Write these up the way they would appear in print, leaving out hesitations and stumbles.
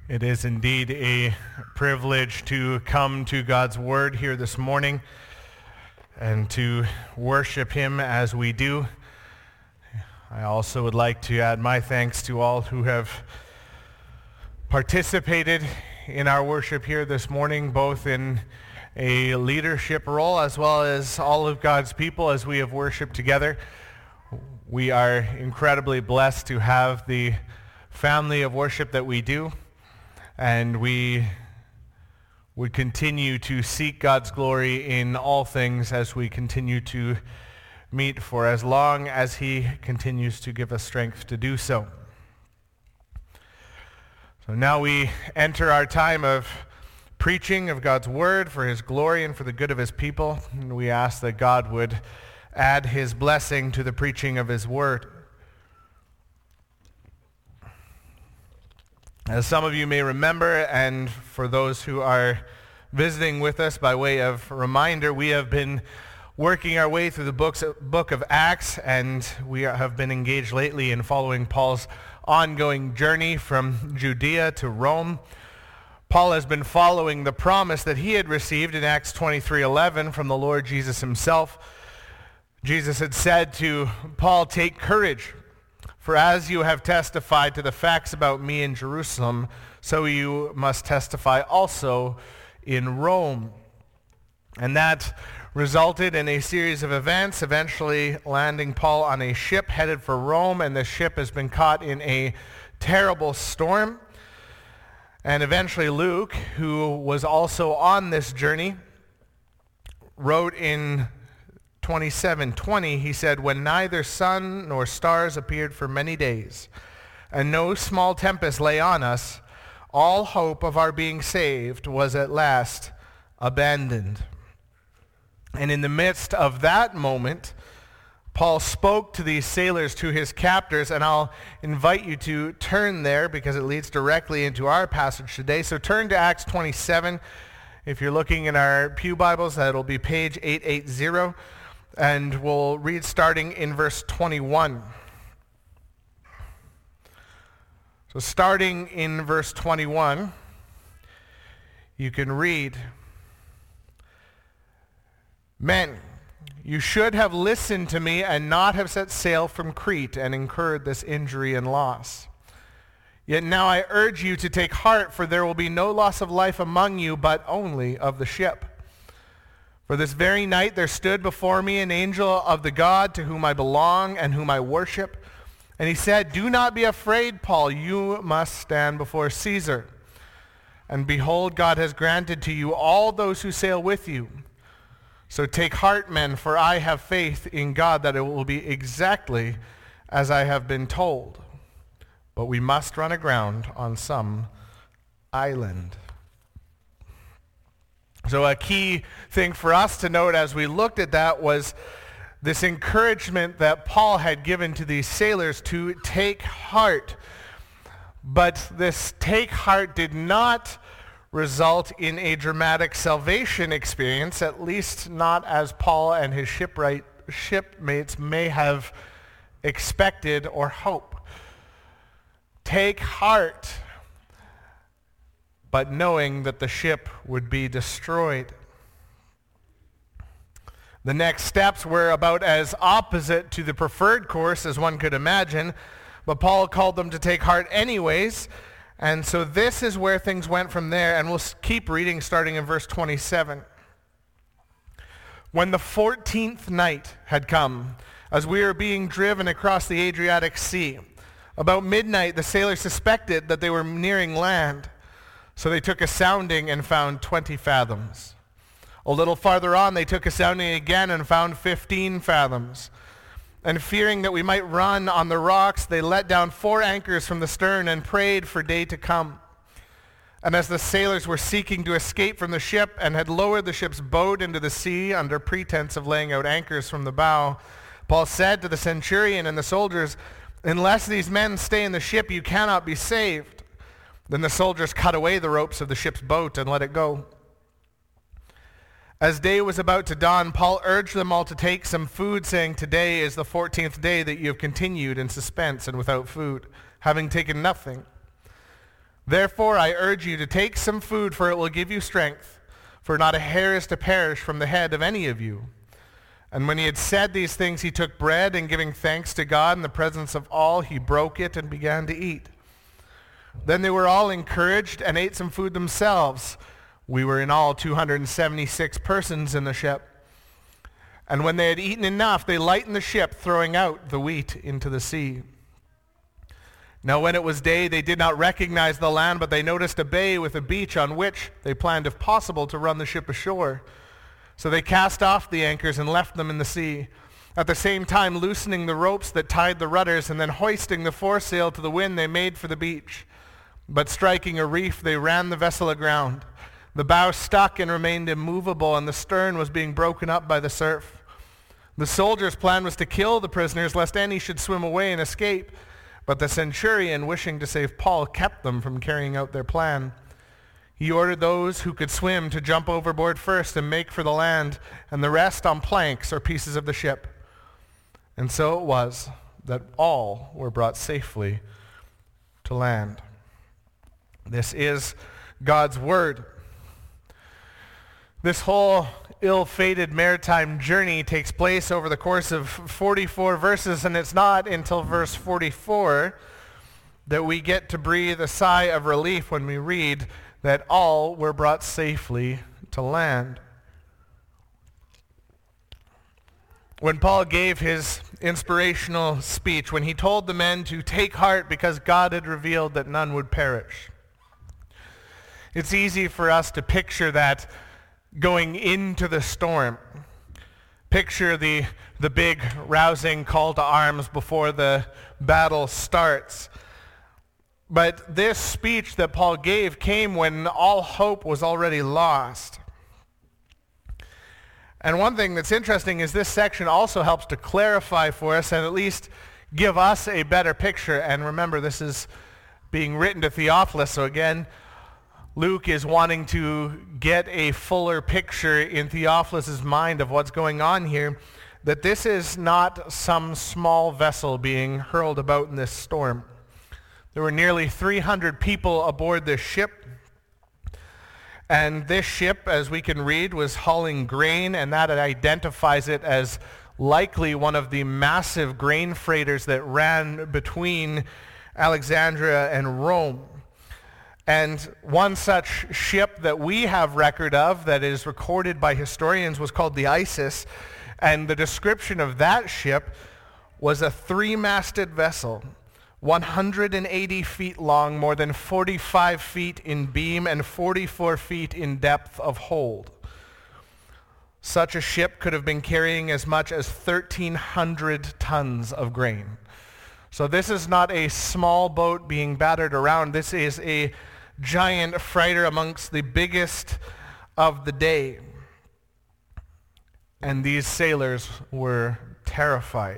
It is indeed a privilege to come to God's Word here this morning and to worship Him as we do. I also would like to add my thanks to all who have participated in our worship here this morning, both in a leadership role as well as all of God's people as we have worshiped together. We are incredibly blessed to have the family of worship that we do. And we would continue to seek God's glory in all things as we continue to meet for as long as He continues to give us strength to do so. So now we enter our time of preaching of God's Word for His glory and for the good of His people. And we ask that God would add His blessing to the preaching of His Word. As some of you may remember, and for those who are visiting with us by way of reminder, we have been working our way through the book of Acts, and we have been engaged lately in following Paul's ongoing journey from Judea to Rome. Paul has been following the promise that he had received in Acts 23:11 from the Lord Jesus himself. Jesus had said to Paul, "Take courage. For as you have testified to the facts about me in Jerusalem, so you must testify also in Rome." And that resulted in a series of events, eventually landing Paul on a ship headed for Rome, and the ship has been caught in a terrible storm. And eventually Luke, who was also on this journey, wrote in 27:20, he said, "When neither sun nor stars appeared for many days, and no small tempest lay on us, all hope of our being saved was at last abandoned." And in the midst of that moment, Paul spoke to these sailors, to his captors, and I'll invite you to turn there because it leads directly into our passage today. So turn to Acts 27. If you're looking in our Pew Bibles, that'll be page 880. And we'll read starting in verse 21. So starting in verse 21, you can read, "Men, you should have listened to me and not have set sail from Crete and incurred this injury and loss. Yet now I urge you to take heart, for there will be no loss of life among you, but only of the ship. For this very night there stood before me an angel of the God to whom I belong and whom I worship. And he said, 'Do not be afraid, Paul. You must stand before Caesar. And behold, God has granted to you all those who sail with you. So take heart, men, for I have faith in God that it will be exactly as I have been told. But we must run aground on some island.'" So a key thing for us to note as we looked at that was this encouragement that Paul had given to these sailors to take heart. But this take heart did not result in a dramatic salvation experience, at least not as Paul and his shipmates may have expected or hoped. Take heart, but knowing that the ship would be destroyed. The next steps were about as opposite to the preferred course as one could imagine, but Paul called them to take heart anyways, and so this is where things went from there, and we'll keep reading starting in verse 27. "When the 14th night had come, as we were being driven across the Adriatic Sea, about midnight the sailors suspected that they were nearing land. So they took a sounding and found 20 fathoms. A little farther on, they took a sounding again and found 15 fathoms. And fearing that we might run on the rocks, they let down 4 anchors from the stern and prayed for day to come. And as the sailors were seeking to escape from the ship and had lowered the ship's boat into the sea under pretense of laying out anchors from the bow, Paul said to the centurion and the soldiers, 'Unless these men stay in the ship, you cannot be saved.' Then the soldiers cut away the ropes of the ship's boat and let it go. As day was about to dawn, Paul urged them all to take some food, saying, 'Today is the 14th day that you have continued in suspense and without food, having taken nothing. Therefore I urge you to take some food, for it will give you strength, for not a hair is to perish from the head of any of you." And when he had said these things, he took bread, and giving thanks to God in the presence of all, he broke it and began to eat. Then they were all encouraged and ate some food themselves. We were in all 276 persons in the ship. And when they had eaten enough, they lightened the ship, throwing out the wheat into the sea. Now when it was day, they did not recognize the land, but they noticed a bay with a beach on which they planned, if possible, to run the ship ashore. So they cast off the anchors and left them in the sea, at the same time loosening the ropes that tied the rudders, and then hoisting the foresail to the wind, they made for the beach. But striking a reef, they ran the vessel aground. The bow stuck and remained immovable, and the stern was being broken up by the surf. The soldiers' plan was to kill the prisoners, lest any should swim away and escape. But the centurion, wishing to save Paul, kept them from carrying out their plan. He ordered those who could swim to jump overboard first and make for the land, and the rest on planks or pieces of the ship. And so it was that all were brought safely to land. This is God's word. This whole ill-fated maritime journey takes place over the course of 44 verses, and it's not until verse 44 that we get to breathe a sigh of relief when we read that all were brought safely to land. When Paul gave his inspirational speech, when he told the men to take heart because God had revealed that none would perish, it's easy for us to picture that going into the storm. Picture the big rousing call to arms before the battle starts. But this speech that Paul gave came when all hope was already lost. And one thing that's interesting is this section also helps to clarify for us and at least give us a better picture. And remember, this is being written to Theophilus, so again, Luke is wanting to get a fuller picture in Theophilus' mind of what's going on here, that this is not some small vessel being hurled about in this storm. There were nearly 300 people aboard this ship, and this ship, as we can read, was hauling grain, and that identifies it as likely one of the massive grain freighters that ran between Alexandria and Rome. And one such ship that we have record of that is recorded by historians was called the Isis, and the description of that ship was a three-masted vessel, 180 feet long, more than 45 feet in beam, and 44 feet in depth of hold. Such a ship could have been carrying as much as 1,300 tons of grain. So this is not a small boat being battered around. This is a giant freighter amongst the biggest of the day. And these sailors were terrified.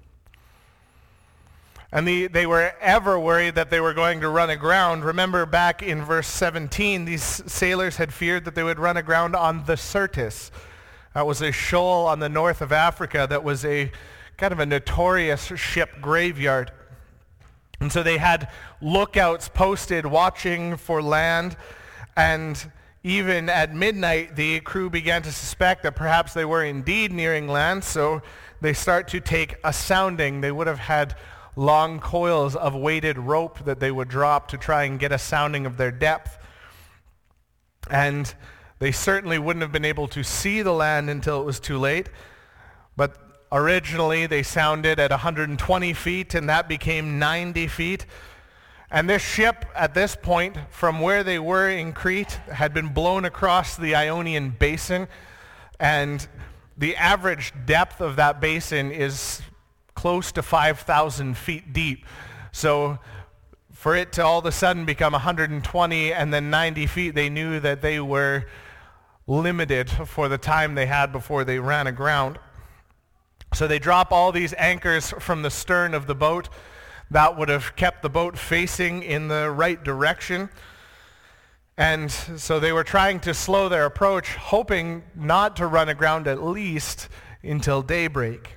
And they were ever worried that they were going to run aground. Remember back in verse 17, these sailors had feared that they would run aground on the Syrtis. That was a shoal on the north of Africa that was a kind of a notorious ship graveyard. And so they had lookouts posted watching for land, and even at midnight the crew began to suspect that perhaps they were indeed nearing land, so they start to take a sounding. They would have had long coils of weighted rope that they would drop to try and get a sounding of their depth. And they certainly wouldn't have been able to see the land until it was too late. But originally they sounded at 120 feet, and that became 90 feet. And this ship at this point, from where they were in Crete, had been blown across the Ionian basin. And the average depth of that basin is close to 5,000 feet deep. So for it to all of a sudden become 120 and then 90 feet, they knew that they were limited for the time they had before they ran aground. So they drop all these anchors from the stern of the boat. That would have kept the boat facing in the right direction. And so they were trying to slow their approach, hoping not to run aground at least until daybreak.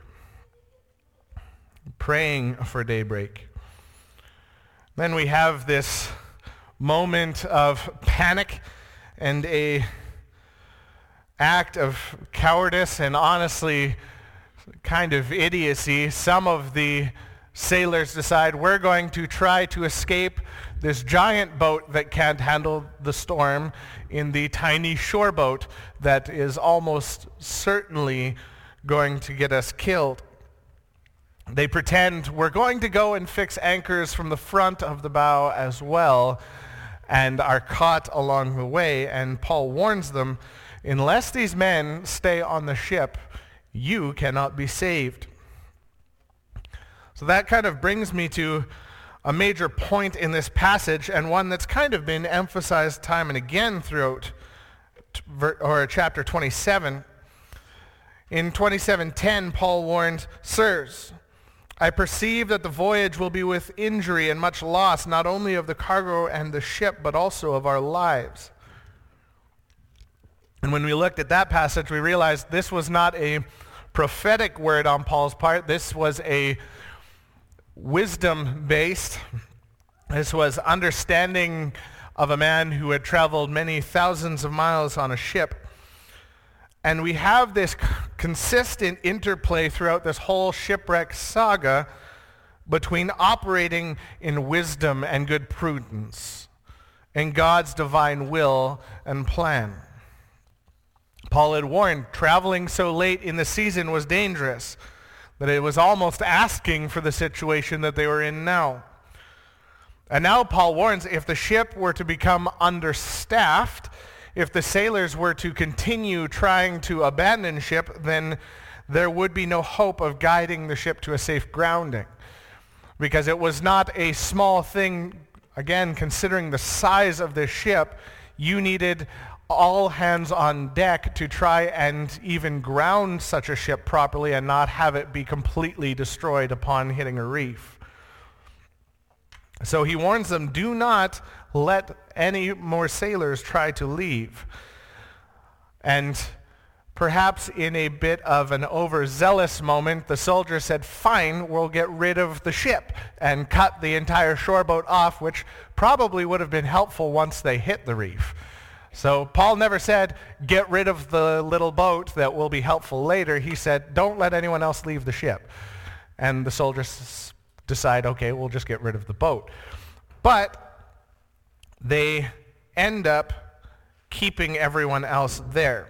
Praying for daybreak. Then we have this moment of panic and a act of cowardice and honestly kind of idiocy, some of the sailors decide we're going to try to escape this giant boat that can't handle the storm in the tiny shore boat that is almost certainly going to get us killed. They pretend we're going to go and fix anchors from the front of the bow as well, and are caught along the way. And Paul warns them, unless these men stay on the ship, you cannot be saved. So that kind of brings me to a major point in this passage, and one that's kind of been emphasized time and again throughout chapter 27. In 27:10, Paul warned, "Sirs, I perceive that the voyage will be with injury and much loss, not only of the cargo and the ship, but also of our lives." And when we looked at that passage, we realized this was not a prophetic word on Paul's part. This was a wisdom-based. This was understanding of a man who had traveled many thousands of miles on a ship. And we have this consistent interplay throughout this whole shipwreck saga between operating in wisdom and good prudence and God's divine will and plan. Paul had warned traveling so late in the season was dangerous, that it was almost asking for the situation that they were in now. And now Paul warns if the ship were to become understaffed, if the sailors were to continue trying to abandon ship, then there would be no hope of guiding the ship to a safe grounding. Because it was not a small thing, again, considering the size of this ship, you needed all hands on deck to try and even ground such a ship properly and not have it be completely destroyed upon hitting a reef. So he warns them, do not let any more sailors try to leave. And perhaps in a bit of an overzealous moment, the soldier said, fine, we'll get rid of the ship, and cut the entire shoreboat off, which probably would have been helpful once they hit the reef. So Paul never said, get rid of the little boat that will be helpful later. He said, don't let anyone else leave the ship. And the soldiers decide, okay, we'll just get rid of the boat. But they end up keeping everyone else there.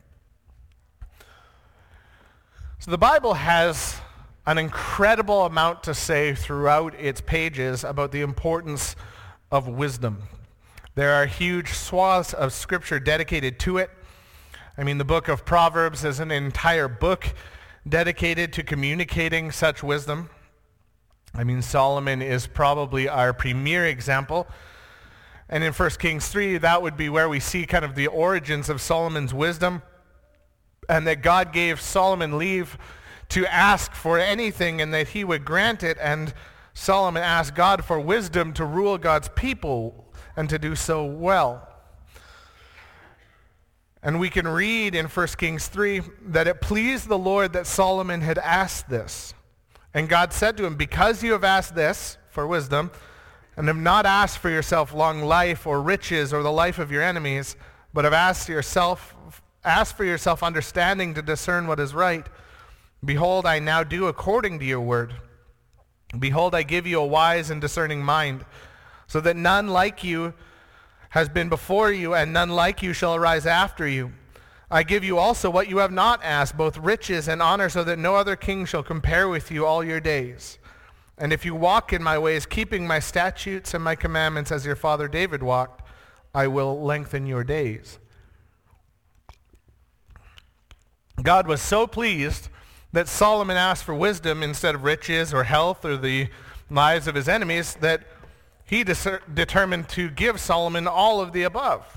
So the Bible has an incredible amount to say throughout its pages about the importance of wisdom. There are huge swaths of scripture dedicated to it. I mean, the book of Proverbs is an entire book dedicated to communicating such wisdom. I mean, Solomon is probably our premier example. And in 1 Kings 3, that would be where we see kind of the origins of Solomon's wisdom, and that God gave Solomon leave to ask for anything and that he would grant it. And Solomon asked God for wisdom to rule God's people and to do so well. And we can read in 1 Kings 3 that it pleased the Lord that Solomon had asked this. And God said to him, because you have asked this for wisdom, and have not asked for yourself long life or riches or the life of your enemies, but have asked for yourself understanding to discern what is right, behold, I now do according to your word. Behold, I give you a wise and discerning mind, so that none like you has been before you, and none like you shall arise after you. I give you also what you have not asked, both riches and honor, so that no other king shall compare with you all your days. And if you walk in my ways, keeping my statutes and my commandments as your father David walked, I will lengthen your days. God was so pleased that Solomon asked for wisdom instead of riches or health or the lives of his enemies that he determined to give Solomon all of the above.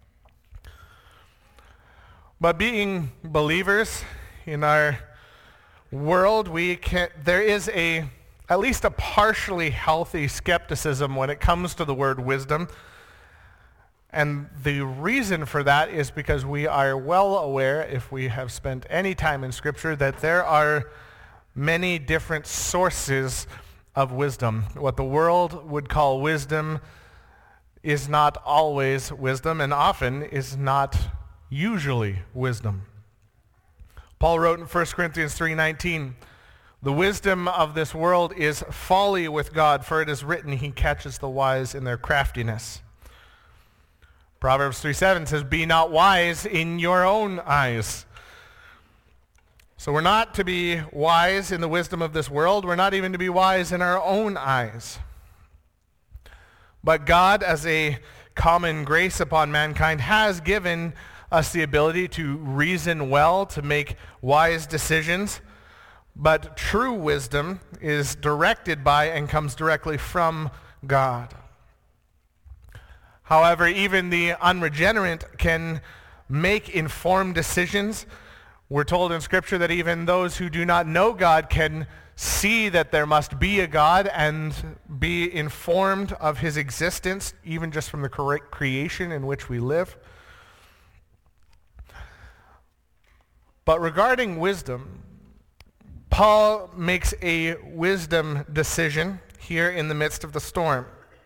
But being believers in our world, there is at least a partially healthy skepticism when it comes to the word wisdom. And the reason for that is because we are well aware, if we have spent any time in Scripture, that there are many different sources of wisdom. What the world would call wisdom is not always wisdom and often is not usually wisdom. Paul wrote in 1 Corinthians 3:19, "The wisdom of this world is folly with God, for it is written, he catches the wise in their craftiness." Proverbs 3:7 says, "Be not wise in your own eyes." So we're not to be wise in the wisdom of this world. We're not even to be wise in our own eyes. But God, as a common grace upon mankind, has given us the ability to reason well, to make wise decisions. But true wisdom is directed by and comes directly from God. However, even the unregenerate can make informed decisions. We're told in Scripture that even those who do not know God can see that there must be a God and be informed of his existence, even just from the creation in which we live. But regarding wisdom, Paul makes a wisdom decision here in the midst of the storm.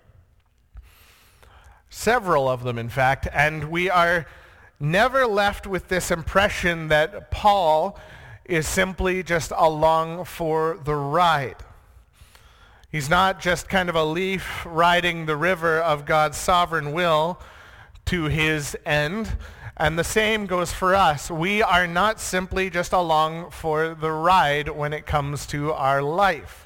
Several of them, in fact, and we are never left with this impression that Paul is simply just along for the ride. He's not just kind of a leaf riding the river of God's sovereign will to his end. And the same goes for us. We are not simply just along for the ride when it comes to our life.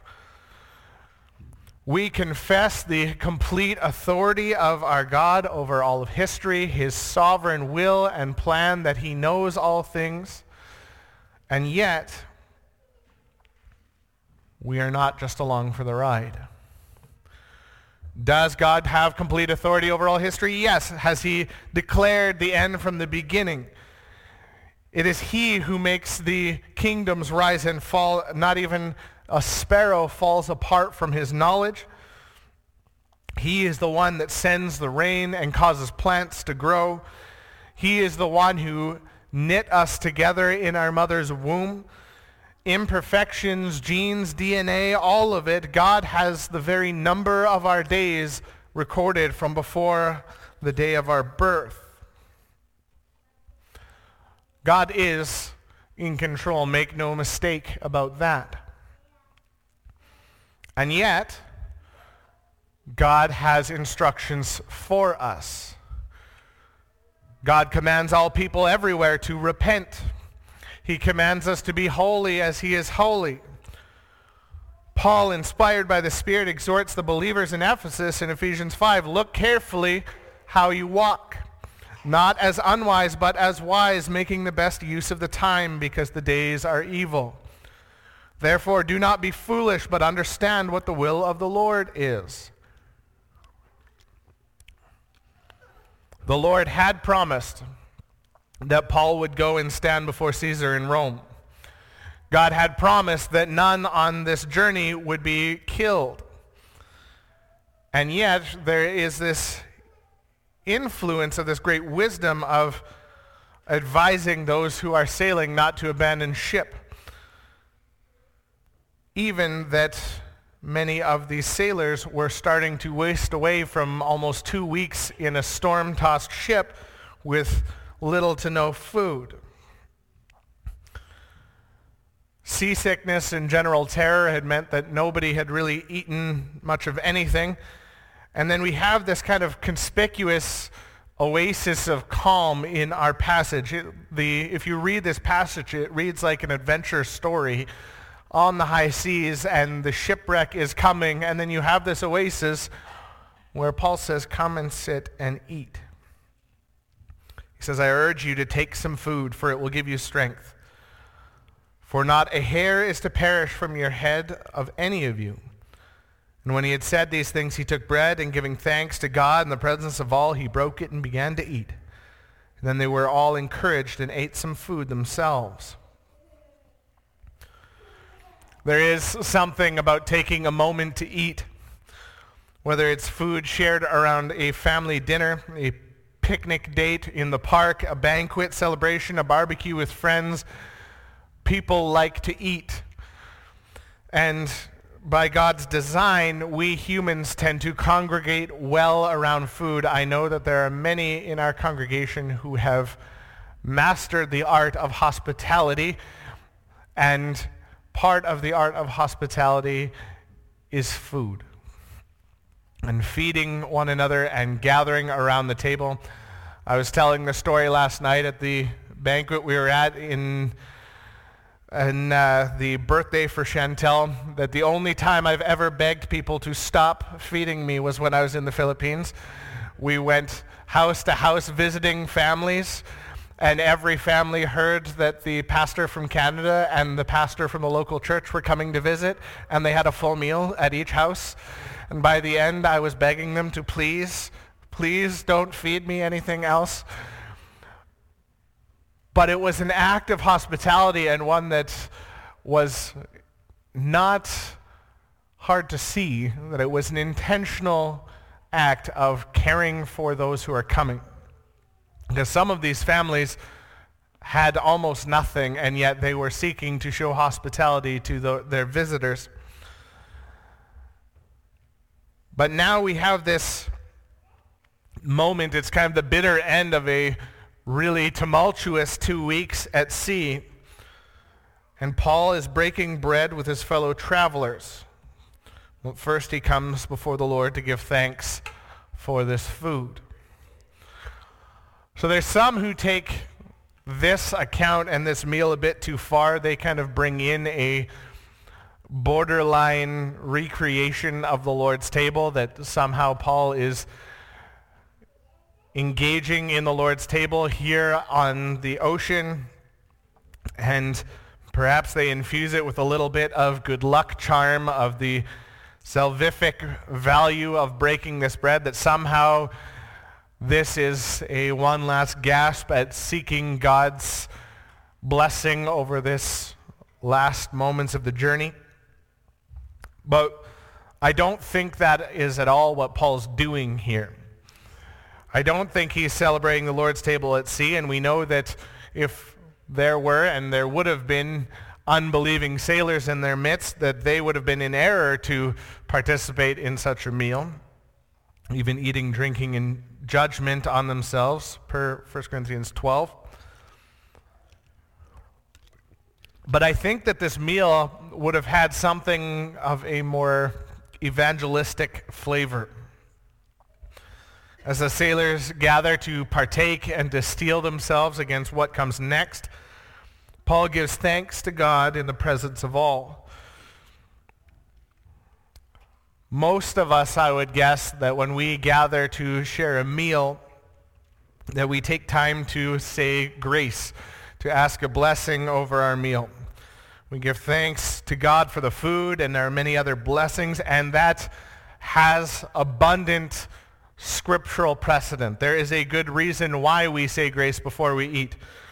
We confess the complete authority of our God over all of history, his sovereign will and plan, that he knows all things. And yet, we are not just along for the ride. Does God have complete authority over all history? Yes. Has he declared the end from the beginning? It is he who makes the kingdoms rise and fall. Not even a sparrow falls apart from his knowledge. He is the one that sends the rain and causes plants to grow. He is the one who knit us together in our mother's womb. Imperfections, genes, DNA, all of it, God has the very number of our days recorded from before the day of our birth. God is in control, make no mistake about that. And yet, God has instructions for us. God commands all people everywhere to repent. He commands us to be holy as he is holy. Paul, inspired by the Spirit, exhorts the believers in Ephesus in Ephesians 5, "Look carefully how you walk, not as unwise, but as wise, making the best use of the time, because the days are evil. Therefore, do not be foolish, but understand what the will of the Lord is." The Lord had promised that Paul would go and stand before Caesar in Rome. God had promised that none on this journey would be killed. And yet there is this influence of this great wisdom of advising those who are sailing not to abandon ship. Even that many of these sailors were starting to waste away from almost 2 weeks in a storm-tossed ship with little to no food. Seasickness and general terror had meant that nobody had really eaten much of anything. And then we have this kind of conspicuous oasis of calm in our passage. If you read this passage, it reads like an adventure story on the high seas, and the shipwreck is coming, and then you have this oasis where Paul says, "Come and sit and eat." He says, "I urge you to take some food, for it will give you strength. For not a hair is to perish from your head of any of you." And when he had said these things, he took bread, and giving thanks to God in the presence of all, he broke it and began to eat. And then they were all encouraged and ate some food themselves. There is something about taking a moment to eat, whether it's food shared around a family dinner, a picnic date in the park, a banquet celebration, a barbecue with friends. People like to eat. And by God's design, we humans tend to congregate well around food. I know that there are many in our congregation who have mastered the art of hospitality, and part of the art of hospitality is food and feeding one another and gathering around the table. I was telling the story last night at the banquet we were at in the birthday for Chantel, that the only time I've ever begged people to stop feeding me was when I was in the Philippines. We went house to house visiting families, and every family heard that the pastor from Canada and the pastor from the local church were coming to visit, and they had a full meal at each house. And by the end, I was begging them to please don't feed me anything else. But it was an act of hospitality, and one that was not hard to see, that it was an intentional act of caring for those who are coming. Because some of these families had almost nothing, and yet they were seeking to show hospitality to their visitors. But now we have this moment. It's kind of the bitter end of a really tumultuous 2 weeks at sea. And Paul is breaking bread with his fellow travelers. Well, first he comes before the Lord to give thanks for this food. So there's some who take this account and this meal a bit too far. They kind of bring in a borderline recreation of the Lord's table, that somehow Paul is engaging in the Lord's table here on the ocean, and perhaps they infuse it with a little bit of good luck charm, of the salvific value of breaking this bread, that somehow this is a one last gasp at seeking God's blessing over this last moments of the journey. But I don't think that is at all what Paul's doing here. I don't think he's celebrating the Lord's table at sea, and we know that if there were, and there would have been, unbelieving sailors in their midst, that they would have been in error to participate in such a meal, even eating, drinking in judgment on themselves, per 1 Corinthians 12. But I think that this meal would have had something of a more evangelistic flavor. As the sailors gather to partake and to steel themselves against what comes next, Paul gives thanks to God in the presence of all. Most of us, I would guess, that when we gather to share a meal, that we take time to say grace, to ask a blessing over our meal. We give thanks to God for the food, and there are many other blessings, and that has abundant scriptural precedent. There is a good reason why we say grace before we eat.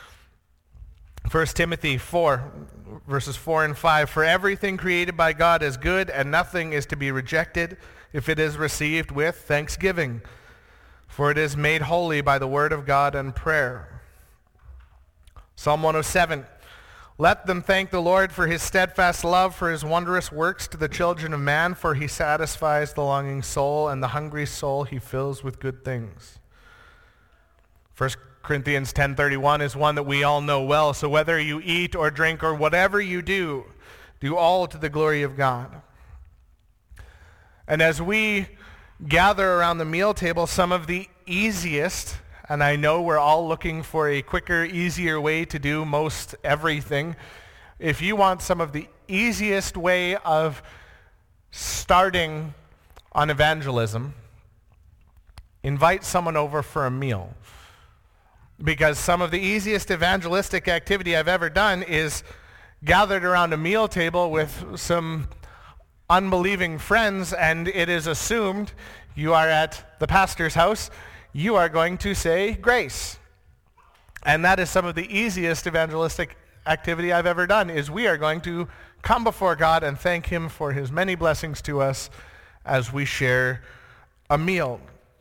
1 Timothy 4, verses 4 and 5, "For everything created by God is good, and nothing is to be rejected if it is received with thanksgiving. For it is made holy by the word of God and prayer." Psalm 107, "Let them thank the Lord for his steadfast love, for his wondrous works to the children of man, for he satisfies the longing soul, and the hungry soul he fills with good things." 1 Corinthians 10:31 is one that we all know well. "So whether you eat or drink or whatever you do, do all to the glory of God." And as we gather around the meal table, some of the easiest, and I know we're all looking for a quicker, easier way to do most everything. If you want some of the easiest way of starting on evangelism, invite someone over for a meal. Because some of the easiest evangelistic activity I've ever done is gathered around a meal table with some unbelieving friends, and it is assumed you are at the pastor's house, you are going to say grace. And that is some of the easiest evangelistic activity I've ever done, is we are going to come before God and thank him for his many blessings to us as we share a meal.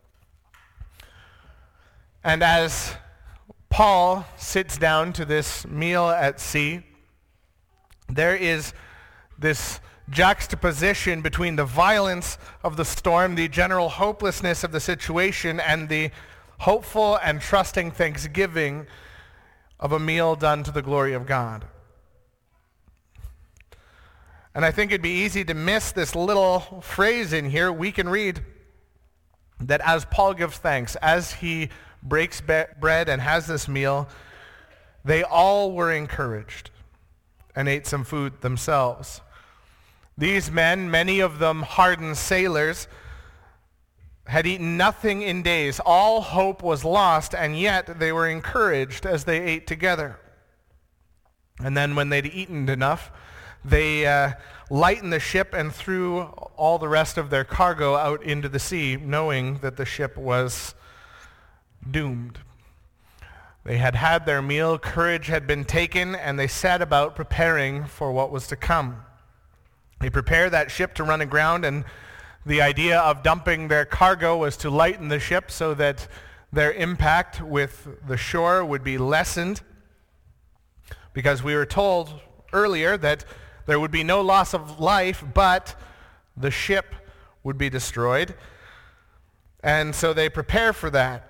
And as Paul sits down to this meal at sea, there is this juxtaposition between the violence of the storm, the general hopelessness of the situation, and the hopeful and trusting thanksgiving of a meal done to the glory of God. And I think it'd be easy to miss this little phrase in here. We can read that as Paul gives thanks, as he breaks bread and has this meal, they all were encouraged and ate some food themselves. These men, many of them hardened sailors, had eaten nothing in days. All hope was lost, and yet they were encouraged as they ate together. And then when they'd eaten enough, they lightened the ship and threw all the rest of their cargo out into the sea, knowing that the ship was doomed. They had had their meal, courage had been taken, and they set about preparing for what was to come. They prepared that ship to run aground, and the idea of dumping their cargo was to lighten the ship so that their impact with the shore would be lessened, because we were told earlier that there would be no loss of life, but the ship would be destroyed. And so they prepare for that.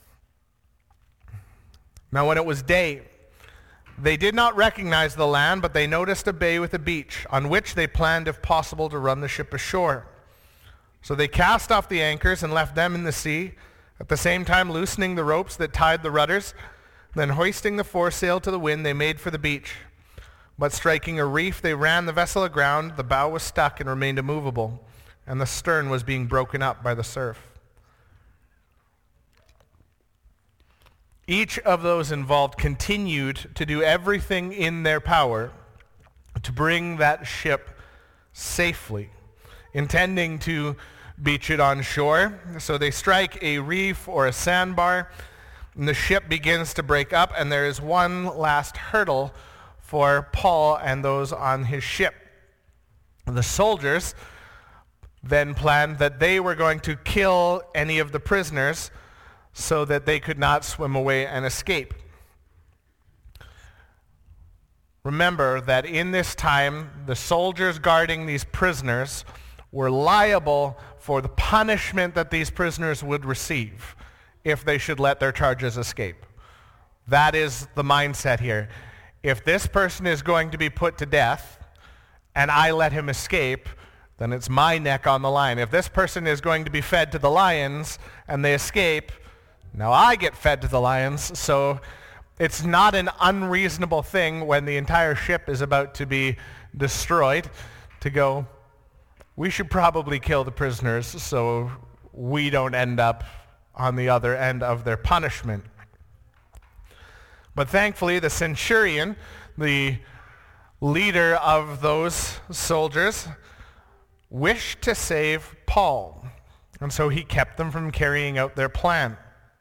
Now when it was day, they did not recognize the land, but they noticed a bay with a beach, on which they planned, if possible, to run the ship ashore. So they cast off the anchors and left them in the sea, at the same time loosening the ropes that tied the rudders. Then hoisting the foresail to the wind, they made for the beach. But striking a reef, they ran the vessel aground. The bow was stuck and remained immovable, and the stern was being broken up by the surf. Each of those involved continued to do everything in their power to bring that ship safely, intending to beach it on shore. So they strike a reef or a sandbar, and the ship begins to break up, and there is one last hurdle for Paul and those on his ship. The soldiers then planned that they were going to kill any of the prisoners so that they could not swim away and escape. Remember that in this time, the soldiers guarding these prisoners were liable for the punishment that these prisoners would receive if they should let their charges escape. That is the mindset here. If this person is going to be put to death and I let him escape, then it's my neck on the line. If this person is going to be fed to the lions and they escape, now I get fed to the lions. So it's not an unreasonable thing when the entire ship is about to be destroyed to go, we should probably kill the prisoners so we don't end up on the other end of their punishment. But thankfully, the centurion, the leader of those soldiers, wished to save Paul. And so he kept them from carrying out their plan.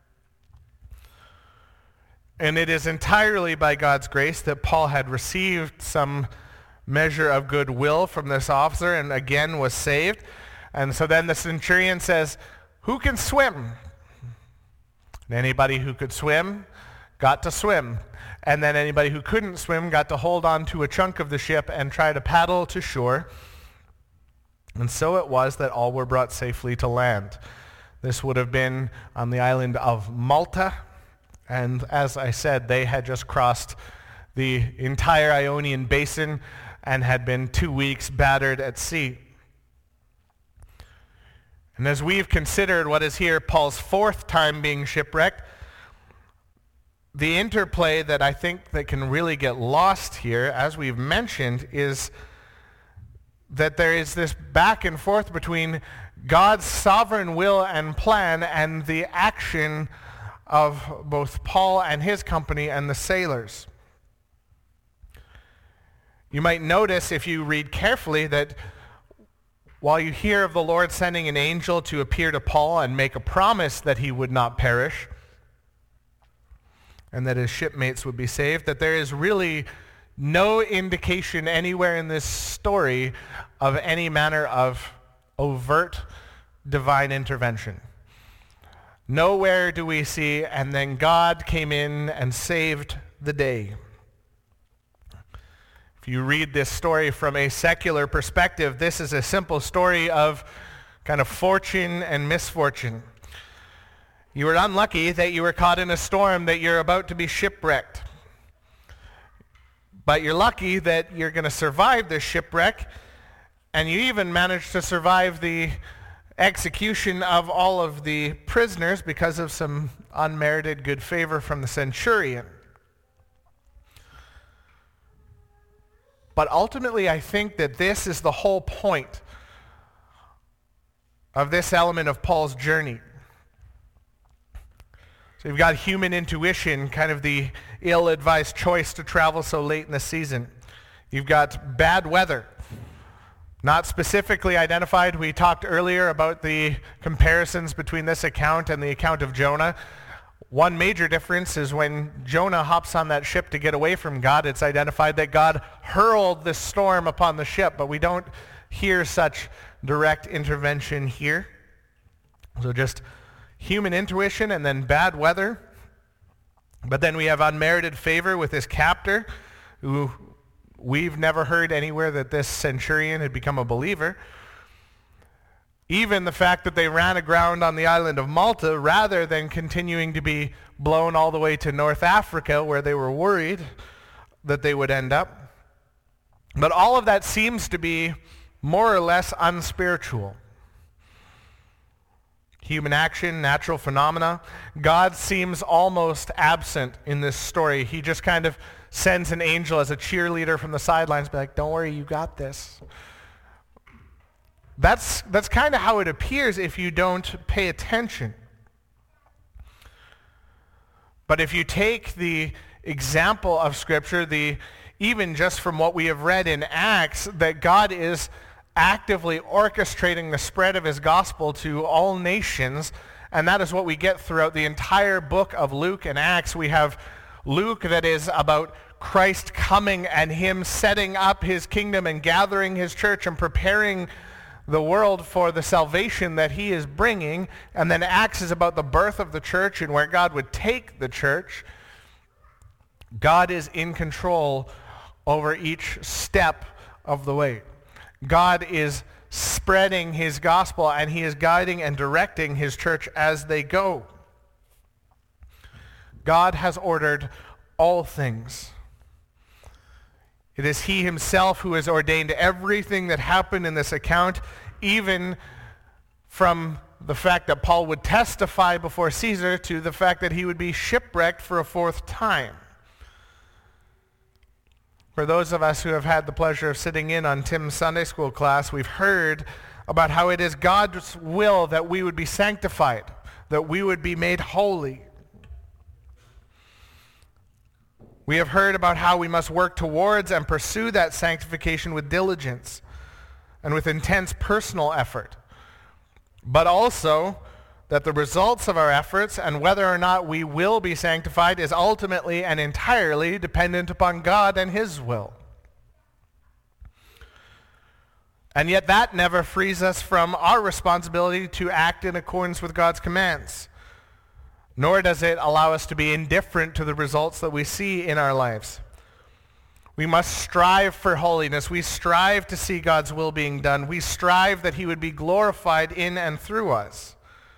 And it is entirely by God's grace that Paul had received some measure of goodwill from this officer and again was saved. And so then the centurion says, who can swim? And anybody who could swim got to swim. And then anybody who couldn't swim got to hold on to a chunk of the ship and try to paddle to shore. And so it was that all were brought safely to land. This would have been on the island of Malta. And as I said, they had just crossed the entire Ionian basin and had been 2 weeks battered at sea. And as we've considered what is here Paul's fourth time being shipwrecked, the interplay that I think that can really get lost here, as we've mentioned, is that there is this back and forth between God's sovereign will and plan and the action of both Paul and his company and the sailors. You might notice if you read carefully that while you hear of the Lord sending an angel to appear to Paul and make a promise that he would not perish and that his shipmates would be saved, that there is really no indication anywhere in this story of any manner of overt divine intervention. Nowhere do we see, and then God came in and saved the day. If you read this story from a secular perspective, this is a simple story of kind of fortune and misfortune. You were unlucky that you were caught in a storm, that you're about to be shipwrecked. But you're lucky that you're going to survive this shipwreck, and you even managed to survive the execution of all of the prisoners because of some unmerited good favor from the centurion. But ultimately, I think that this is the whole point of this element of Paul's journey. So you've got human intuition, kind of the ill-advised choice to travel so late in the season. You've got bad weather, not specifically identified. We talked earlier about the comparisons between this account and the account of Jonah. One major difference is when Jonah hops on that ship to get away from God, it's identified that God hurled the storm upon the ship, but we don't hear such direct intervention here. So just human intuition and then bad weather. But then we have unmerited favor with his captor, who we've never heard anywhere that this centurion had become a believer. Even the fact that they ran aground on the island of Malta rather than continuing to be blown all the way to North Africa where they were worried that they would end up. But all of that seems to be more or less unspiritual. Human action, natural phenomena. God seems almost absent in this story. He just kind of sends an angel as a cheerleader from the sidelines, be like, don't worry, you got this. That's kind of how it appears if you don't pay attention. But if you take the example of Scripture, even just from what we have read in Acts, that God is actively orchestrating the spread of his gospel to all nations, and that is what we get throughout the entire book of Luke and Acts. We have Luke that is about Christ coming and him setting up his kingdom and gathering his church and preparing the world for the salvation that he is bringing. And then Acts is about the birth of the church and where God would take the church. God is in control over each step of the way. God is spreading his gospel and he is guiding and directing his church as they go. God has ordered all things. It is he himself who has ordained everything that happened in this account, even from the fact that Paul would testify before Caesar to the fact that he would be shipwrecked for a fourth time. For those of us who have had the pleasure of sitting in on Tim's Sunday school class, we've heard about how it is God's will that we would be sanctified, that we would be made holy. We have heard about how we must work towards and pursue that sanctification with diligence and with intense personal effort, but also that the results of our efforts and whether or not we will be sanctified is ultimately and entirely dependent upon God and his will. And yet that never frees us from our responsibility to act in accordance with God's commands, nor does it allow us to be indifferent to the results that we see in our lives. We must strive for holiness. We strive to see God's will being done. We strive that he would be glorified in and through us.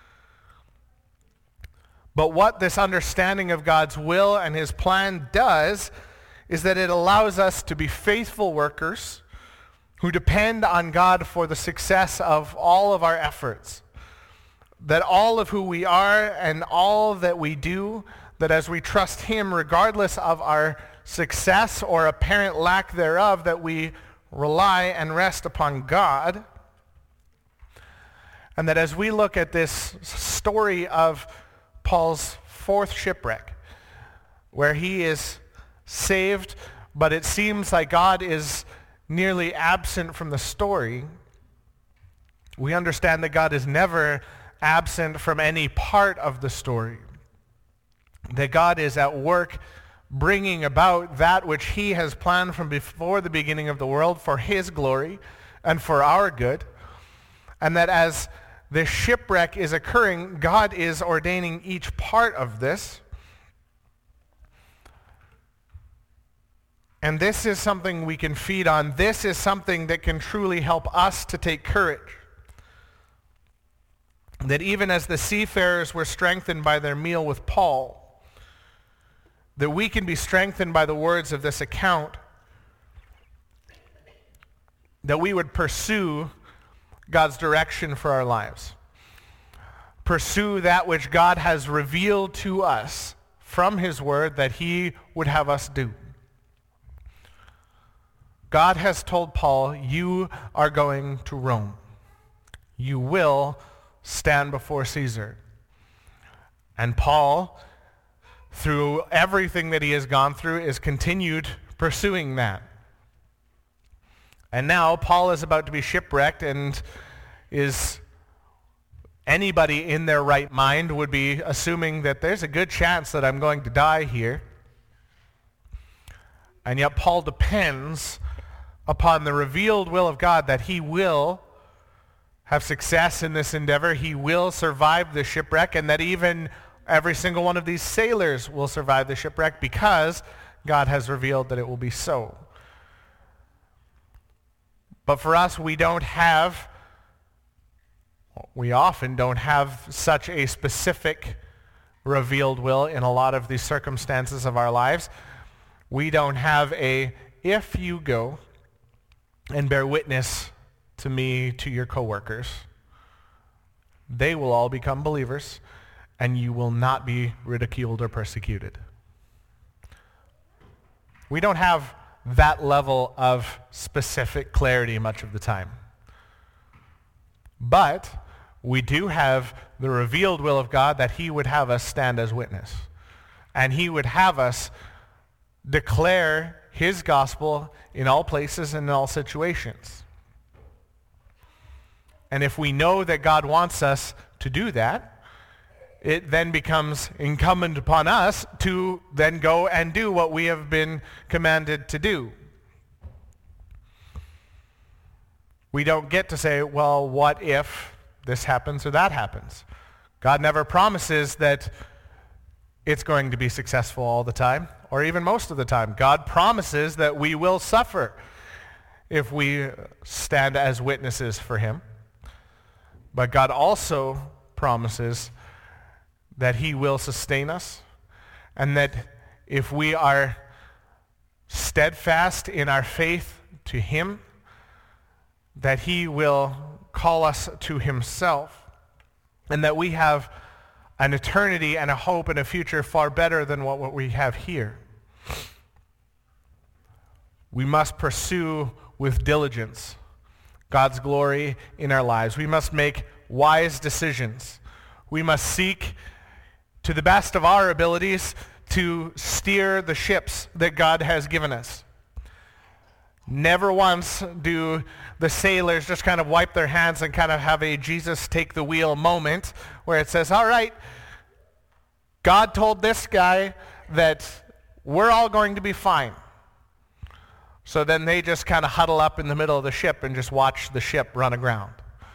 But what this understanding of God's will and his plan does is that it allows us to be faithful workers who depend on God for the success of all of our efforts. That all of who we are and all that we do, that as we trust him, regardless of our success or apparent lack thereof, that we rely and rest upon God. And that as we look at this story of Paul's fourth shipwreck, where he is saved, but it seems like God is nearly absent from the story, we understand that God is never absent from any part of the story. That God is at work bringing about that which he has planned from before the beginning of the world for his glory and for our good. And that as this shipwreck is occurring, God is ordaining each part of this. And this is something we can feed on. This is something that can truly help us to take courage. That even as the seafarers were strengthened by their meal with Paul, that we can be strengthened by the words of this account, that we would pursue God's direction for our lives. Pursue that which God has revealed to us from his word that he would have us do. God has told Paul, you are going to Rome. You will stand before Caesar. And Paul, through everything that he has gone through, is continued pursuing that. And now Paul is about to be shipwrecked, and is anybody in their right mind would be assuming that there's a good chance that I'm going to die here. And yet Paul depends upon the revealed will of God that he will have success in this endeavor. He will survive the shipwreck, and that even every single one of these sailors will survive the shipwreck because God has revealed that it will be so. But for us, we often don't have such a specific revealed will in a lot of these circumstances of our lives. We don't have a, if you go and bear witness to me, to your coworkers, they will all become believers, and you will not be ridiculed or persecuted. We don't have that level of specific clarity much of the time. But we do have the revealed will of God that he would have us stand as witness. And he would have us declare his gospel in all places and in all situations. And if we know that God wants us to do that, it then becomes incumbent upon us to then go and do what we have been commanded to do. We don't get to say, well, what if this happens or that happens? God never promises that it's going to be successful all the time, or even most of the time. God promises that we will suffer if we stand as witnesses for him. But God also promises that he will sustain us, and that if we are steadfast in our faith to him, that he will call us to himself, and that we have an eternity and a hope and a future far better than what we have here. We must pursue with diligence God's glory in our lives. We must make wise decisions. We must seek to the best of our abilities to steer the ships that God has given us. Never once do the sailors just kind of wipe their hands and kind of have a Jesus take the wheel moment where it says, all right, God told this guy that we're all going to be fine. So then they just kind of huddle up in the middle of the ship and just watch the ship run aground.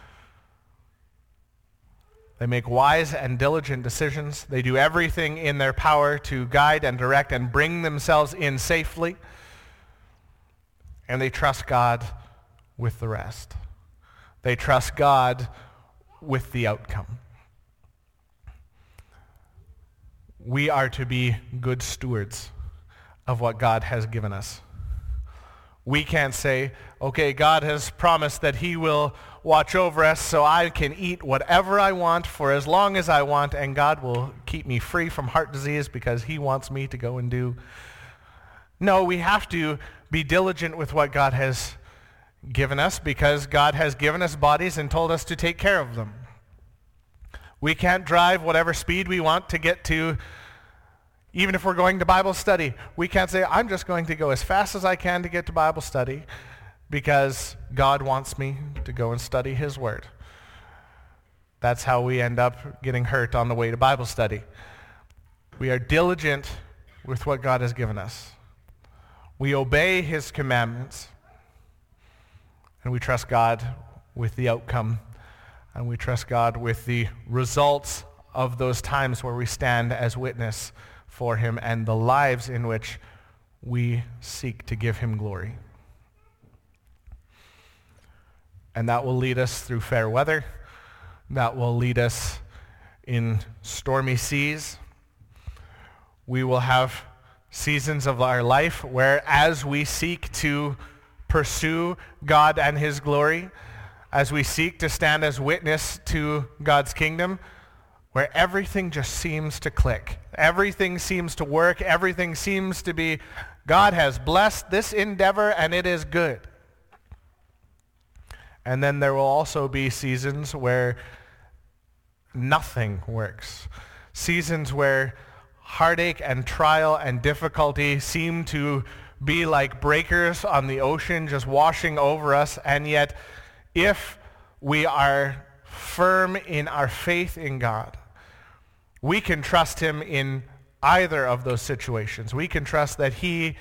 They make wise and diligent decisions. They do everything in their power to guide and direct and bring themselves in safely. And they trust God with the rest. They trust God with the outcome. We are to be good stewards of what God has given us. We can't say, okay, God has promised that he will watch over us so I can eat whatever I want for as long as I want, and God will keep me free from heart disease because he wants me to go and do. No, we have to be diligent with what God has given us because God has given us bodies and told us to take care of them. We can't drive whatever speed we want to get to. Even if we're going to Bible study, we can't say, I'm just going to go as fast as I can to get to Bible study because God wants me to go and study his word. That's how we end up getting hurt on the way to Bible study. We are diligent with what God has given us. We obey his commandments, and we trust God with the outcome, and we trust God with the results of those times where we stand as witness for him and the lives in which we seek to give him glory. And that will lead us through fair weather. That will lead us in stormy seas. We will have seasons of our life where, as we seek to pursue God and his glory, as we seek to stand as witness to God's kingdom, where everything just seems to click. Everything seems to work. Everything seems to be, God has blessed this endeavor and it is good. And then there will also be seasons where nothing works. Seasons where heartache and trial and difficulty seem to be like breakers on the ocean just washing over us. And yet, if we are firm in our faith in God, we can trust him in either of those situations. We can trust that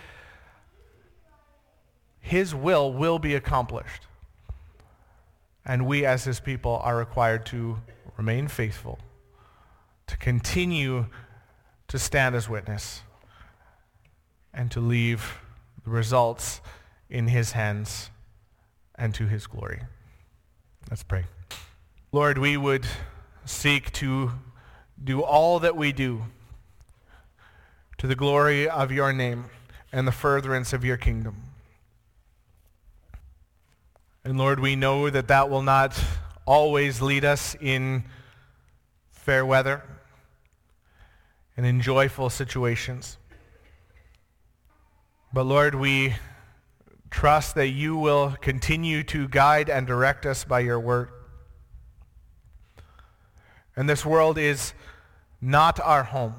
his will be accomplished. And we as his people are required to remain faithful, to continue to stand as witness, and to leave the results in his hands and to his glory. Let's pray. Lord, we would seek to do all that we do to the glory of your name and the furtherance of your kingdom. And Lord, we know that that will not always lead us in fair weather and in joyful situations. But Lord, we trust that you will continue to guide and direct us by your word. And this world is not our home.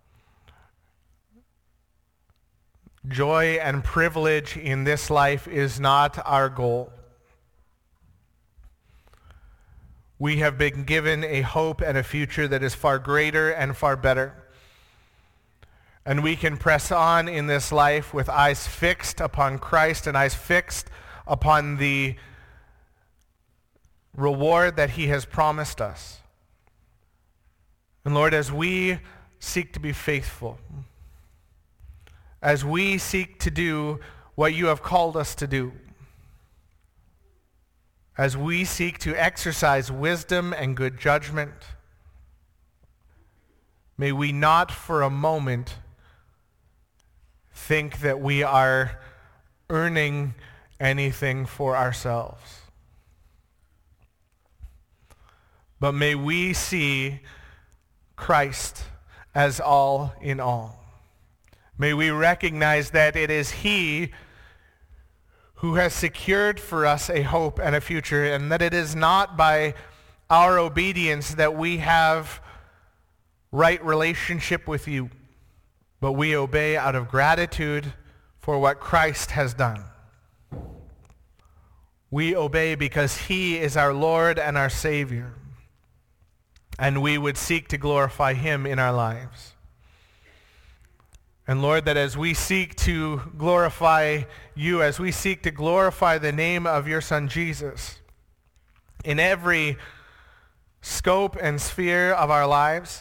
Joy and privilege in this life is not our goal. We have been given a hope and a future that is far greater and far better. And we can press on in this life with eyes fixed upon Christ and eyes fixed upon the reward that he has promised us. And Lord, as we seek to be faithful, as we seek to do what you have called us to do, as we seek to exercise wisdom and good judgment, may we not for a moment think that we are earning anything for ourselves. But may we see Christ as all in all. May we recognize that it is he who has secured for us a hope and a future, and that it is not by our obedience that we have right relationship with you, but we obey out of gratitude for what Christ has done. We obey because he is our Lord and our Savior, and we would seek to glorify him in our lives. And Lord, that as we seek to glorify you, as we seek to glorify the name of your Son Jesus, in every scope and sphere of our lives,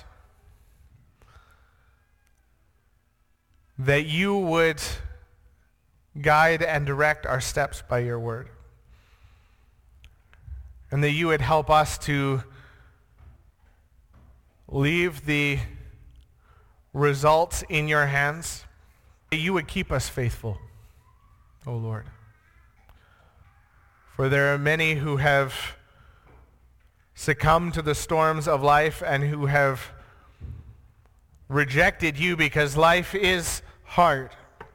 that you would guide and direct our steps by your word. And that you would help us to leave the results in your hands. That you would keep us faithful, O Lord. For there are many who have succumbed to the storms of life and who have rejected you because life is hard.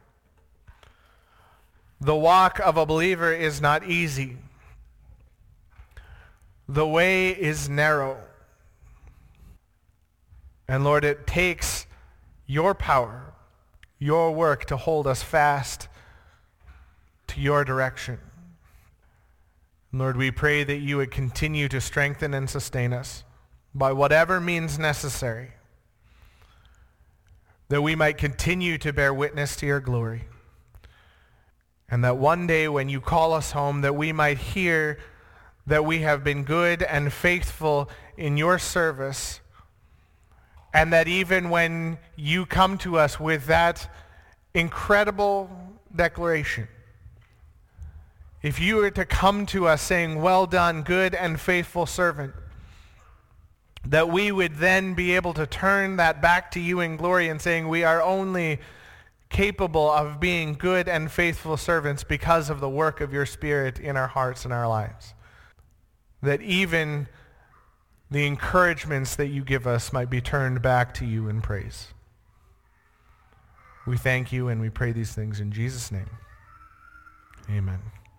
The walk of a believer is not easy. The way is narrow. And Lord, it takes your power, your work to hold us fast to your direction. Lord, we pray that you would continue to strengthen and sustain us by whatever means necessary, that we might continue to bear witness to your glory, and that one day when you call us home, that we might hear that we have been good and faithful in your service, and that even when you come to us with that incredible declaration. If you were to come to us saying, "Well done, good and faithful servant," that we would then be able to turn that back to you in glory and saying we are only capable of being good and faithful servants because of the work of your Spirit in our hearts and our lives. That even the encouragements that you give us might be turned back to you in praise. We thank you and we pray these things in Jesus' name. Amen.